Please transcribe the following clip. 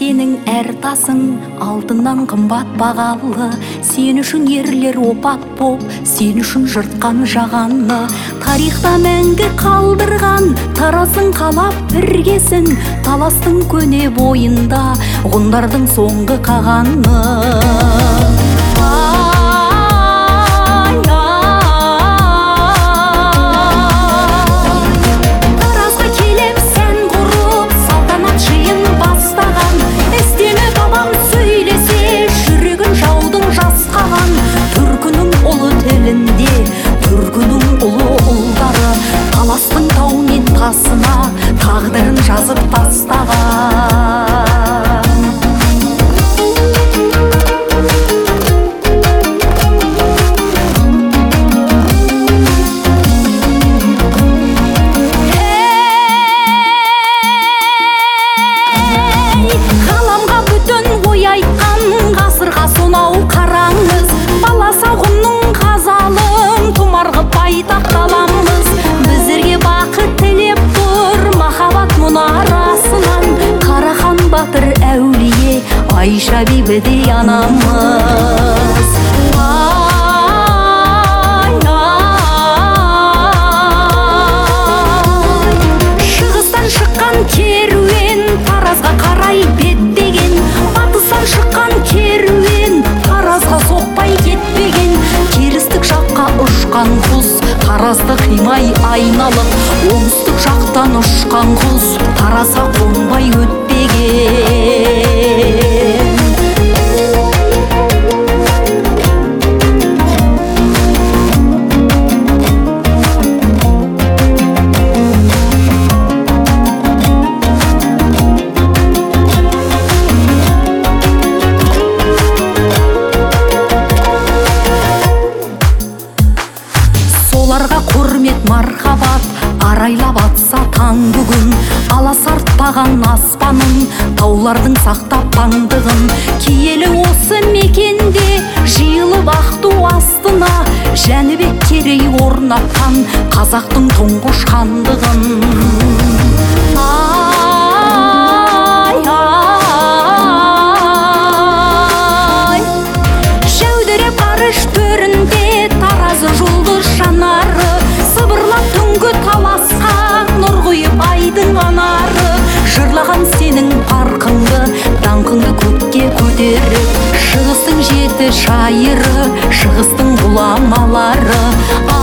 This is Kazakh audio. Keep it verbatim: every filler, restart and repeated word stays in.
сенің әр тасың алтыннан қымбат бағалы. Сен үшін ерлер опат боп, сен үшін жыртқан жағаны. Тарихта мәңгі қалдырған таразың қалап біргесін. Таластың көне бойында ғұндардың соңғы қағаны. Тағдырын жазып тастаған. Ей, ғаламға бүтін ой айтқан ғасырға сонау қараңыз. Баласағұнның қазалын тұмарғы байтақ таламыз. Біздерге бақыт тілеп мұнарасынан Қарахан батыр әулие Айша бибідей анамыз. Ай, ай, шығыстан шыққан керуен Таразға қарай беттеген. Батыстан шыққан керуен Таразға соқпай кетпеген. Керістік жаққа ұшқан құс Таразды қимай айналып, оңтүстік жақтан ұшқан құс Таразға қонбай өтпеген. Соларға құрмет мархабат арайлап атса таң бүгін. Аласартпаған аспанын, таулардың сақтап паңдығын. Киелі осы мекенде жиылып ақту астына Жәнібек Керей орнатқан қазақтың тұңғыш хандығын. Ай, ай, жәудіреп арыш төрінде таразы жұлдыз жанары. Сыбырлап түнгі таласқа нұр құйып айдың анары. Жырлаған сенің парқыңды, даңқыңды көкке көтеріп. Шығыстың жеті шайыры, шығыстың ғұламалары.